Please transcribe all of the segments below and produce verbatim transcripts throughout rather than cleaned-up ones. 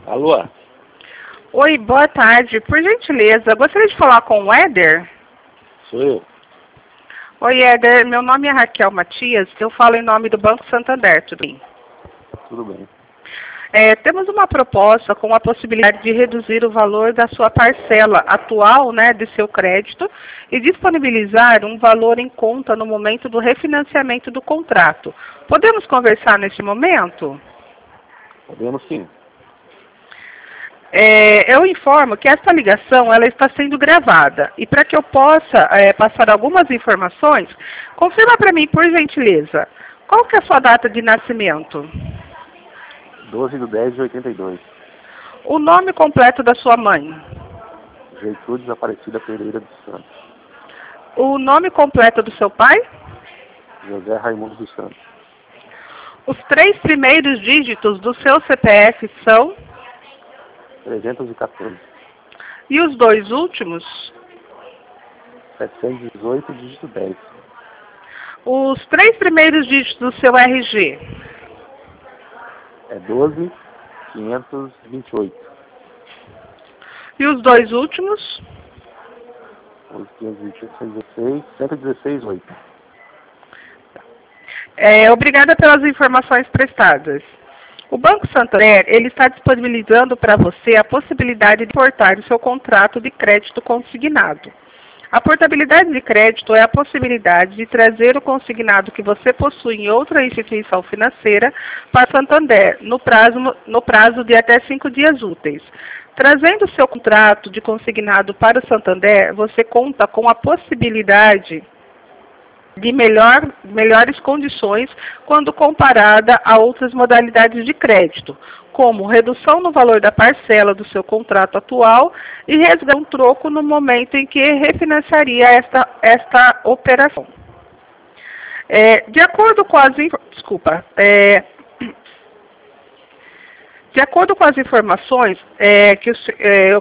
Alô? Oi, boa tarde. Por gentileza, gostaria de falar com o Éder? Sou eu. Oi, Éder. Meu nome é Raquel Matias. Eu falo em nome do Banco Santander, tudo bem? Tudo bem. É, temos uma proposta com a possibilidade de reduzir o valor da sua parcela atual, né, de seu crédito e disponibilizar um valor em conta no momento do refinanciamento do contrato. Podemos conversar neste momento? Podemos sim. É, eu informo que essa ligação ela está sendo gravada e para que eu possa é, passar algumas informações, confirma para mim, por gentileza, qual que é a sua data de nascimento? doze de dez de oitenta e dois. O nome completo da sua mãe? Gertrudes Aparecida Pereira dos Santos. O nome completo do seu pai? José Raimundo dos Santos. Os três primeiros dígitos do seu C P F são? trezentos e quatorze. E os dois últimos? setecentos e dezoito, dígito dez. Os três primeiros dígitos do seu R G? É doze, quinhentos e vinte e oito. E os dois últimos? Os quinhentos e vinte e oito, cento e dezesseis, cento e dezesseis, oito. É, obrigada pelas informações prestadas. O Banco Santander ele está disponibilizando para você a possibilidade de portar o seu contrato de crédito consignado. A portabilidade de crédito é a possibilidade de trazer o consignado que você possui em outra instituição financeira para Santander, no prazo, no prazo de até cinco dias úteis. Trazendo o seu contrato de consignado para o Santander, você conta com a possibilidade de melhor, melhores condições quando comparada a outras modalidades de crédito, como redução no valor da parcela do seu contrato atual e resgate um troco no momento em que refinanciaria esta, esta operação. É, de acordo com as desculpa, é, de acordo com as informações é, que o é,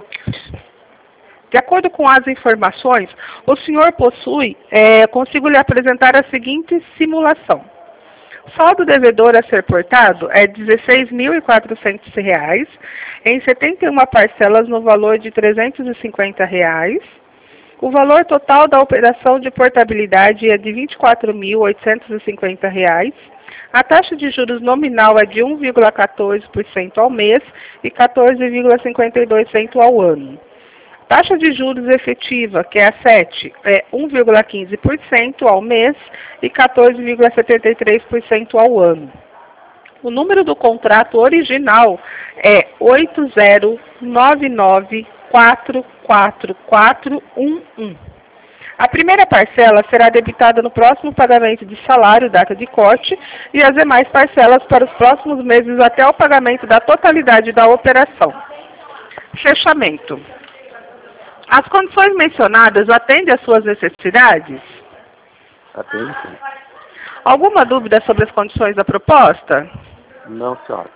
De acordo com as informações, o senhor possui, é, consigo lhe apresentar a seguinte simulação. Saldo devedor a ser portado é dezesseis mil e quatrocentos reais, em setenta e uma parcelas no valor de trezentos e cinquenta reais. O valor total da operação de portabilidade é de vinte e quatro mil oitocentos e cinquenta reais. A taxa de juros nominal é de um vírgula quatorze por cento ao mês e quatorze vírgula cinquenta e dois por cento ao ano. Taxa de juros efetiva, que é a sete, é um vírgula quinze por cento ao mês e quatorze vírgula setenta e três por cento ao ano. O número do contrato original é oito zero nove nove quatro quatro quatro um um. A primeira parcela será debitada no próximo pagamento de salário, data de corte, e as demais parcelas para os próximos meses até o pagamento da totalidade da operação. Fechamento. As condições mencionadas atendem às suas necessidades? Atende sim. Alguma dúvida sobre as condições da proposta? Não, senhora.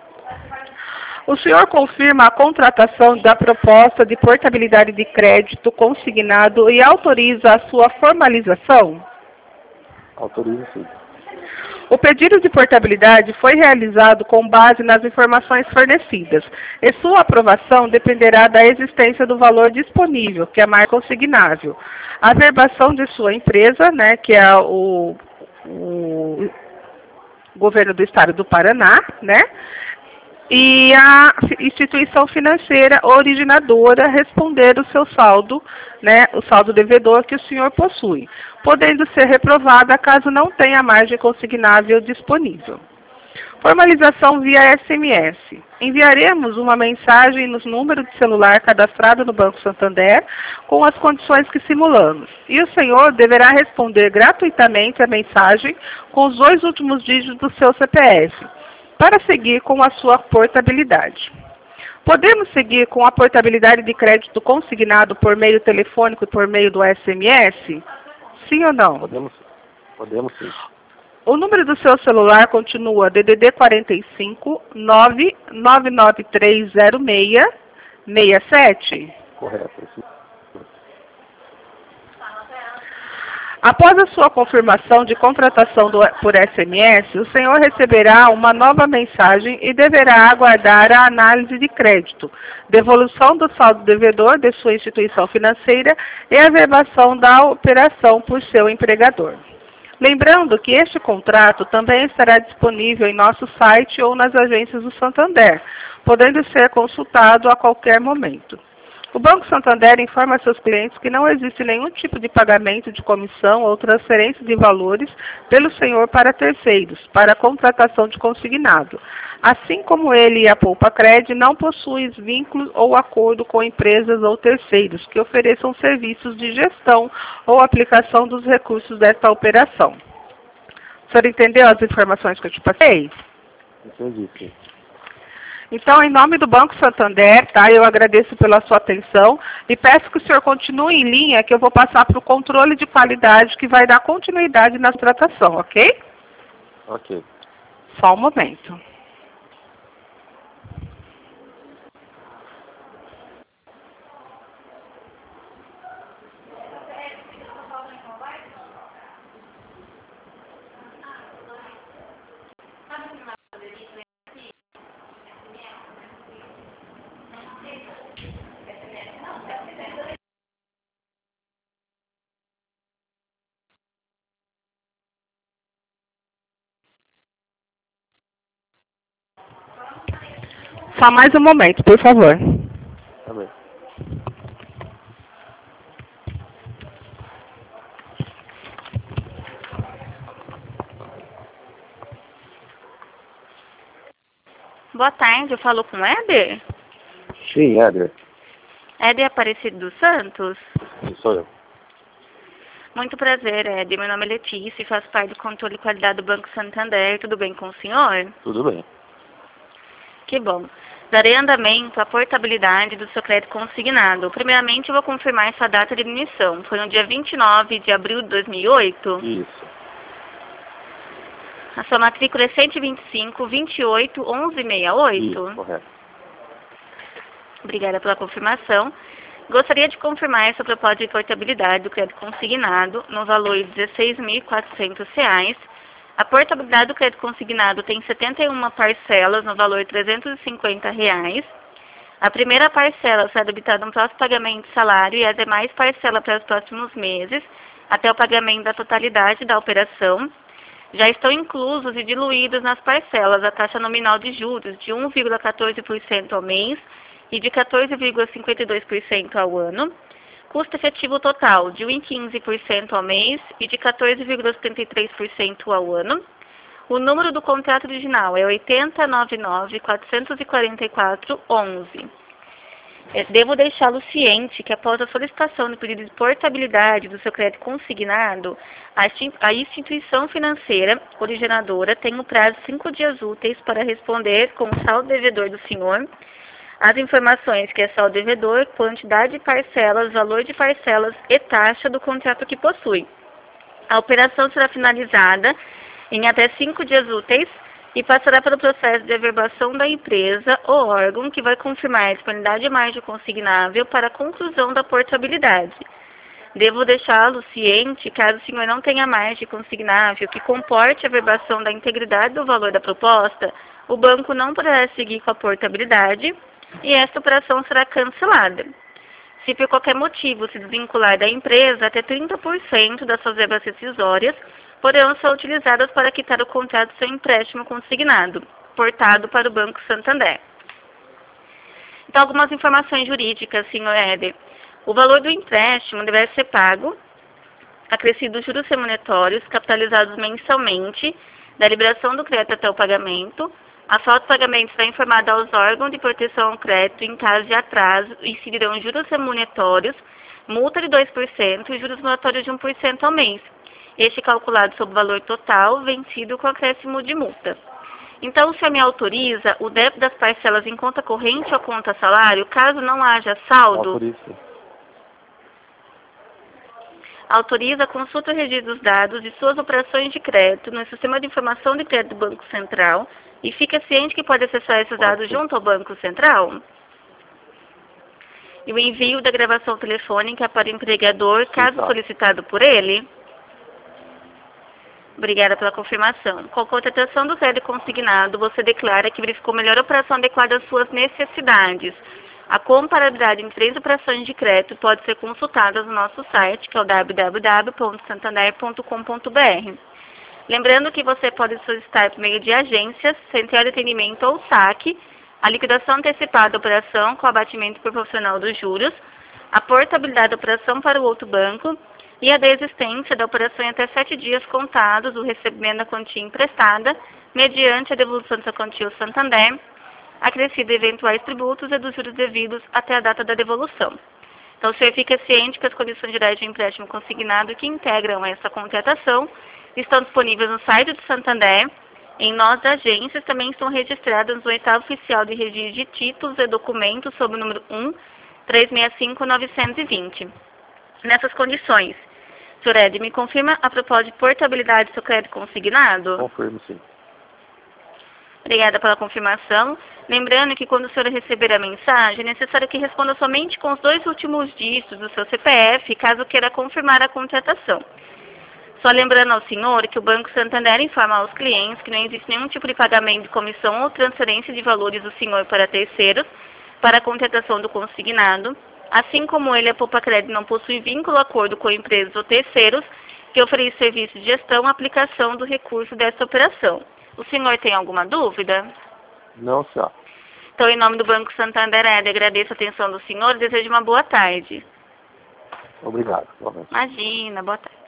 O senhor confirma a contratação da proposta de portabilidade de crédito consignado e autoriza a sua formalização? Autorizo sim. O pedido de portabilidade foi realizado com base nas informações fornecidas e sua aprovação dependerá da existência do valor disponível, que é a marca consignável, a verbação de sua empresa, né, que é o, o governo do estado do Paraná, né, e a instituição financeira originadora responder o seu saldo, né, o saldo devedor que o senhor possui, podendo ser reprovada caso não tenha margem consignável disponível. Formalização via S M S. Enviaremos uma mensagem no número de celular cadastrado no Banco Santander com as condições que simulamos. E o senhor deverá responder gratuitamente a mensagem com os dois últimos dígitos do seu C P F, para seguir com a sua portabilidade. Podemos seguir com a portabilidade de crédito consignado por meio telefônico e por meio do S M S? Sim ou não? Podemos, podemos sim. O número do seu celular continua D D D quarenta e cinco, nove nove nove três zero seis, seis sete? Correto. Sim. Após a sua confirmação de contratação do, por S M S, o senhor receberá uma nova mensagem e deverá aguardar a análise de crédito, devolução do saldo devedor de sua instituição financeira e a averbação da operação por seu empregador. Lembrando que este contrato também estará disponível em nosso site ou nas agências do Santander, podendo ser consultado a qualquer momento. O Banco Santander informa a seus clientes que não existe nenhum tipo de pagamento de comissão ou transferência de valores pelo senhor para terceiros, para a contratação de consignado. Assim como ele e a Poupa Cred não possuem vínculos ou acordo com empresas ou terceiros que ofereçam serviços de gestão ou aplicação dos recursos desta operação. O senhor entendeu as informações que eu te passei? Entendi, sim. Então, em nome do Banco Santander, tá, eu agradeço pela sua atenção e peço que o senhor continue em linha, que eu vou passar para o controle de qualidade, que vai dar continuidade na tratação, ok? Ok. Só um momento. Só mais um momento, por favor. Tá bem. Boa tarde, eu falo com o Éder? Sim, Éder. Éder Aparecido dos Santos? Sim, sou eu. Muito prazer, Éder. Meu nome é Letícia e faço parte do controle de qualidade do Banco Santander. Tudo bem com o senhor? Tudo bem. Que bom. Darei andamento à portabilidade do seu crédito consignado. Primeiramente, eu vou confirmar essa data de emissão. Foi no dia vinte e nove de abril de dois mil e oito? Isso. A sua matrícula é cento e vinte e cinco, vinte e oito, onze sessenta e oito? Isso, correto. Obrigada pela confirmação. Gostaria de confirmar essa proposta de portabilidade do crédito consignado no valor de dezesseis mil e quatrocentos reais. A portabilidade do crédito consignado tem setenta e uma parcelas no valor de trezentos e cinquenta reais. A primeira parcela será debitada no próximo pagamento de salário e as demais parcelas para os próximos meses, até o pagamento da totalidade da operação. Já estão inclusos e diluídos nas parcelas a taxa nominal de juros de um vírgula quatorze por cento ao mês e de quatorze vírgula cinquenta e dois por cento ao ano. Custo efetivo total de um vírgula quinze por cento ao mês e de quatorze vírgula setenta e três por cento ao ano. O número do contrato original é oitenta, noventa e nove, quatrocentos e quarenta e quatro, onze. Devo deixá-lo ciente que após a solicitação do pedido de portabilidade do seu crédito consignado, a instituição financeira originadora tem o prazo de cinco dias úteis para responder com o saldo devedor do senhor, as informações que é saldo devedor, quantidade de parcelas, valor de parcelas e taxa do contrato que possui. A operação será finalizada em até cinco dias úteis e passará pelo processo de averbação da empresa ou órgão que vai confirmar a disponibilidade de margem consignável para a conclusão da portabilidade. Devo deixá-lo ciente, caso o senhor não tenha margem consignável que comporte a averbação da integridade do valor da proposta, o banco não poderá seguir com a portabilidade e esta operação será cancelada. Se por qualquer motivo se desvincular da empresa, até trinta por cento das suas verbas rescisórias poderão ser utilizadas para quitar o contrato do seu empréstimo consignado, portado para o Banco Santander. Então, algumas informações jurídicas, senhor Éder. O valor do empréstimo deverá ser pago, acrescido os juros remuneratórios, capitalizados mensalmente, da liberação do crédito até o pagamento. A falta de pagamento será informada aos órgãos de proteção ao crédito em caso de atraso e incidirão juros remuneratórios, multa de dois por cento e juros remuneratórios de um por cento ao mês. Este calculado sobre o valor total, vencido com acréscimo de multa. Então, o senhor me autoriza o débito das parcelas em conta corrente ou conta salário, caso não haja saldo? Autoriza. Autoriza a consulta e registro dos dados de suas operações de crédito no Sistema de Informação de Crédito do Banco Central e fica ciente que pode acessar esses dados junto ao Banco Central? E o envio da gravação telefônica para o empregador, caso solicitado por ele? Obrigada pela confirmação. Com a contratação do crédito consignado, você declara que verificou melhor operação adequada às suas necessidades. A comparabilidade em três operações de crédito pode ser consultada no nosso site, que é o w w w ponto santander ponto com ponto b r. Lembrando que você pode solicitar por meio de agências, central de atendimento ou saque, a liquidação antecipada da operação com abatimento proporcional dos juros, a portabilidade da operação para o outro banco e a desistência da operação em até sete dias contados do recebimento da quantia emprestada, mediante a devolução dessa quantia ao Santander, acrescido de eventuais tributos e dos juros devidos até a data da devolução. Então, o senhor fica ciente que as condições gerais de empréstimo consignado que integram essa contratação estão disponíveis no site do Santander. Em notas agências também estão registradas no oitavo oficial de registro de títulos e documentos sob o número um três seis cinco nove dois zero. Nessas condições, senhor Ed, me confirma a propósito de portabilidade do seu crédito consignado? Confirmo, sim. Obrigada pela confirmação. Lembrando que quando o senhor receber a mensagem, é necessário que responda somente com os dois últimos dígitos do seu C P F, caso queira confirmar a contratação. Só lembrando ao senhor que o Banco Santander informa aos clientes que não existe nenhum tipo de pagamento de comissão ou transferência de valores do senhor para terceiros para a contratação do consignado, assim como ele, a Poupa Crédito, não possui vínculo ou acordo com empresas ou terceiros que oferecem serviço de gestão ou aplicação do recurso dessa operação. O senhor tem alguma dúvida? Não, senhor. Então, em nome do Banco Santander, agradeço a atenção do senhor e desejo uma boa tarde. Obrigado. Imagina, boa tarde.